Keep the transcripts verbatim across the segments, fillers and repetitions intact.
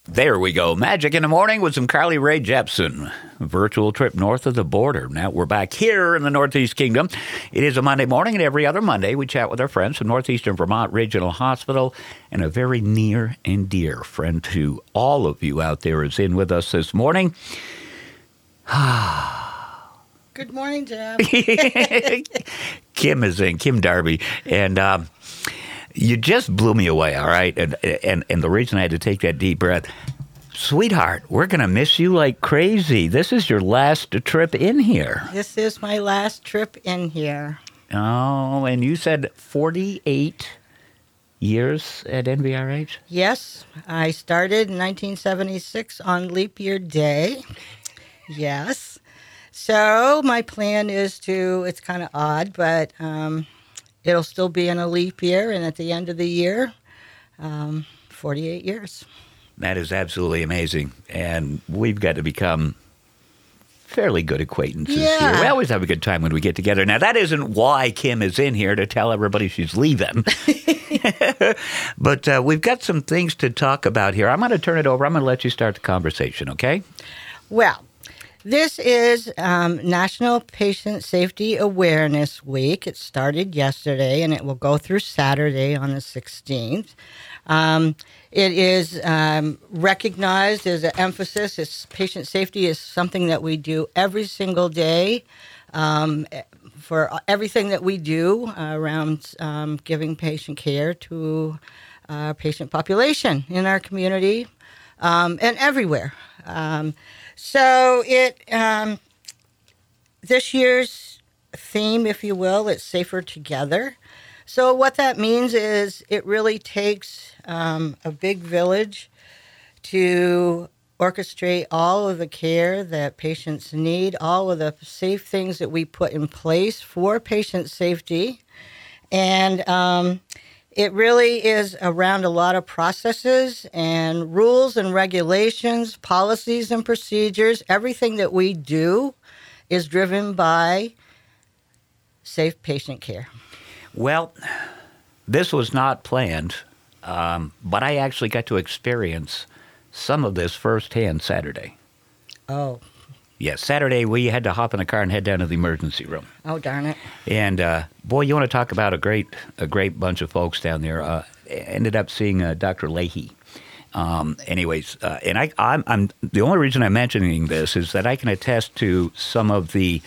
There we go. Magic in the Morning with some Carly Rae Jepsen. Virtual trip north of the border. Now we're back here in the Northeast Kingdom. It is a Monday morning, and every other Monday we chat with our friends from Northeastern Vermont Regional Hospital, and a very near and dear friend to all of you out there is in with us this morning. Good morning, Jeff. Kim is in, Kim Darby, and um, you just blew me away, all right? And, and and the reason I had to take that deep breath, sweetheart, we're going to miss you like crazy. This is your last trip in here. This is my last trip in here. Oh, and you said forty-eight years at N V R H? Yes, I started in nineteen seventy-six on Leap Year Day. Yes. So my plan is to, it's kind of odd, but um, it'll still be in a leap year, and at the end of the year, um, forty-eight years. That is absolutely amazing, and we've got to become fairly good acquaintances Yeah. here. We always have a good time when we get together. Now, that isn't why Kim is in here, to tell everybody she's leaving. But uh, we've got some things to talk about here. I'm going to turn it over. I'm going to let you start the conversation, okay? Well, this is um, National Patient Safety Awareness Week. It started yesterday, and it will go through Saturday on the sixteenth. Um, it is um, recognized as an emphasis. It's, patient safety is something that we do every single day um, for everything that we do uh, around um, giving patient care to our patient population in our community um, and everywhere. Um, so it um, this year's theme, if you will, it's Safer Together. So what that means is it really takes um, a big village to orchestrate all of the care that patients need, all of the safe things that we put in place for patient safety. And um, it really is around a lot of processes and rules and regulations, policies and procedures. Everything that we do is driven by safe patient care. Well, this was not planned, um, but I actually got to experience some of this firsthand Saturday. Oh. Yes, Saturday we had to hop in a car and head down to the emergency room. Oh, darn it. And, uh, boy, you want to talk about a great a great bunch of folks down there. Uh, ended up seeing uh, Doctor Leahy. Um, anyways, uh, and I, I'm, I'm the only reason I'm mentioning this is that I can attest to some of the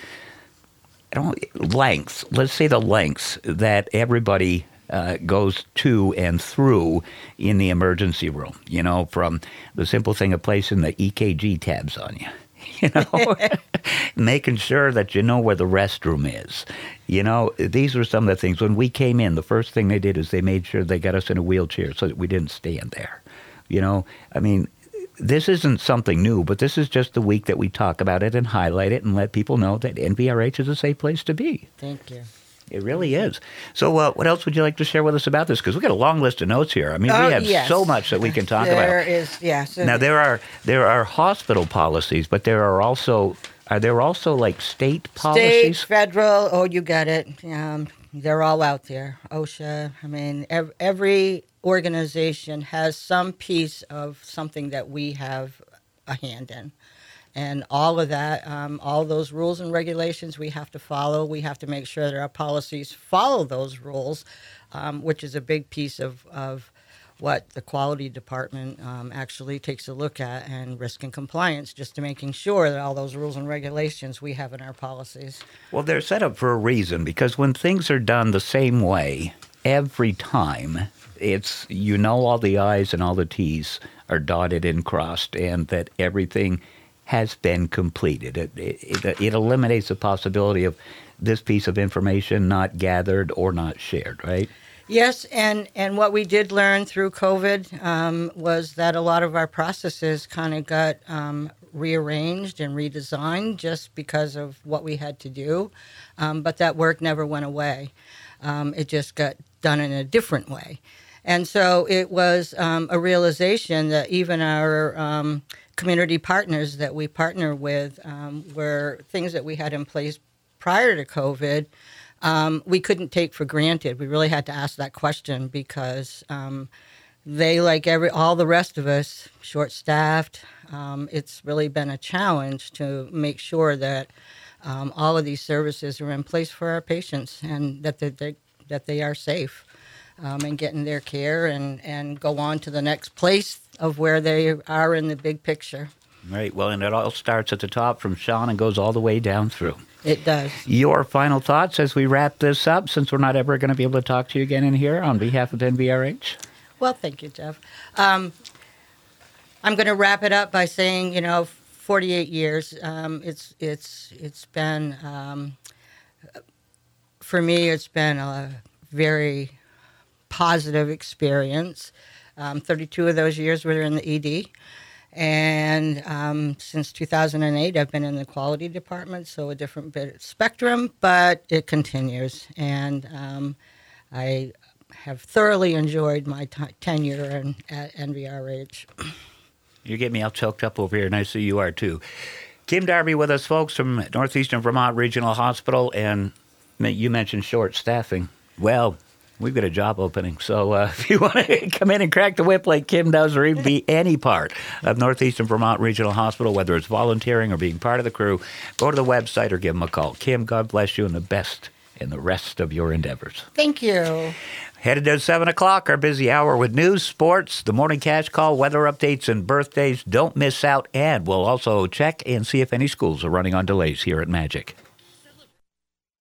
I don't lengths. Let's say the lengths that everybody uh, goes to and through in the emergency room. You know, from the simple thing of placing the E K G tabs on you. You know, making sure that you know where the restroom is. You know, these were some of the things. When we came in, the first thing they did is they made sure they got us in a wheelchair so that we didn't stand there. You know, I mean, this isn't something new, but this is just the week that we talk about it and highlight it and let people know that N V R H is a safe place to be. Thank you. It really is. So uh, what else would you like to share with us about this? Because we've got a long list of notes here. I mean, Oh, we have yes. so much that we can talk There about. There is, yes. Now, there are there are hospital policies, but there are also, are there also like state policies? State, federal, oh, you got it. Um, they're all out there. OSHA, I mean, ev- every organization has some piece of something that we have a hand in. And all of that, um, all those rules and regulations we have to follow. We have to make sure that our policies follow those rules, um, which is a big piece of, of what the quality department um, actually takes a look at, and risk and compliance, just to making sure that all those rules and regulations we have in our policies. Well, they're set up for a reason, because when things are done the same way every time, it's, you know, all the I's and all the T's are dotted and crossed, and that everything has been completed. It, it, it eliminates the possibility of this piece of information not gathered or not shared, right? Yes, and, and what we did learn through COVID um, was that a lot of our processes kind of got um, rearranged and redesigned just because of what we had to do, um, but that work never went away. Um, it just got done in a different way. And so it was um, a realization that even our um, community partners that we partner with um, were things that we had in place prior to COVID, um, we couldn't take for granted. We really had to ask that question because um, they, like every all the rest of us, short-staffed. Um, it's really been a challenge to make sure that um, all of these services are in place for our patients and that they, they that they are safe um, and getting their care and, and go on to the next place of where they are in the big picture. Right. Well, and it all starts at the top from Sean and goes all the way down through. It does. Your final thoughts as we wrap this up, since we're not ever going to be able to talk to you again in here, on behalf of N V R H? Well, thank you, Jeff. Um, I'm going to wrap it up by saying, you know, forty-eight years. Um, it's it's it's been um, for me. It's been a very positive experience. Um, thirty-two of those years were in the E D. And um, since two thousand eight, I've been in the quality department, so a different bit of spectrum, but it continues. And um, I have thoroughly enjoyed my t- tenure in, at N V R H. You get me all choked up over here, and I see you are too. Kim Darby with us, folks, from Northeastern Vermont Regional Hospital, and you mentioned short staffing. Well, we've got a job opening, so uh, if you want to come in and crack the whip like Kim does, or even be any part of Northeastern Vermont Regional Hospital, whether it's volunteering or being part of the crew, go to the website or give them a call. Kim, God bless you and the best in the rest of your endeavors. Thank you. Headed to seven o'clock, our busy hour with news, sports, the morning cash call, weather updates, and birthdays. Don't miss out, and we'll also check and see if any schools are running on delays here at Magic.